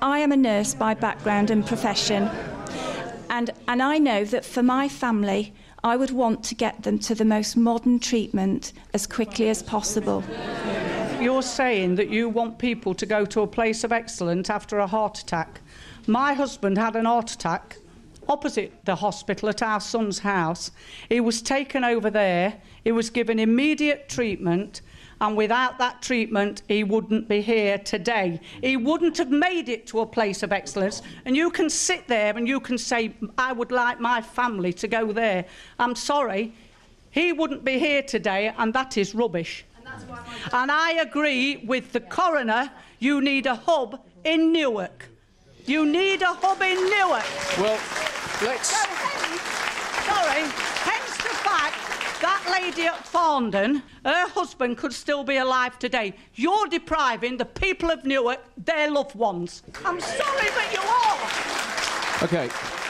I am a nurse by background and profession, and I know that for my family, I would want to get them to the most modern treatment as quickly as possible. You're saying that you want people to go to a place of excellence after a heart attack. My husband had an heart attack opposite the hospital at our son's house. He was taken over there, he was given immediate treatment, and without that treatment he wouldn't be here today. He wouldn't have made it to a place of excellence. And you can sit there and you can say, I would like my family to go there. I'm sorry, he wouldn't be here today, and that is rubbish. And I agree with the coroner, you need a hub in Newark. You need a hub in Newark. Well, let's... Hence the fact that lady at Farndon, her husband could still be alive today. You're depriving the people of Newark their loved ones. I'm sorry, but you are. OK,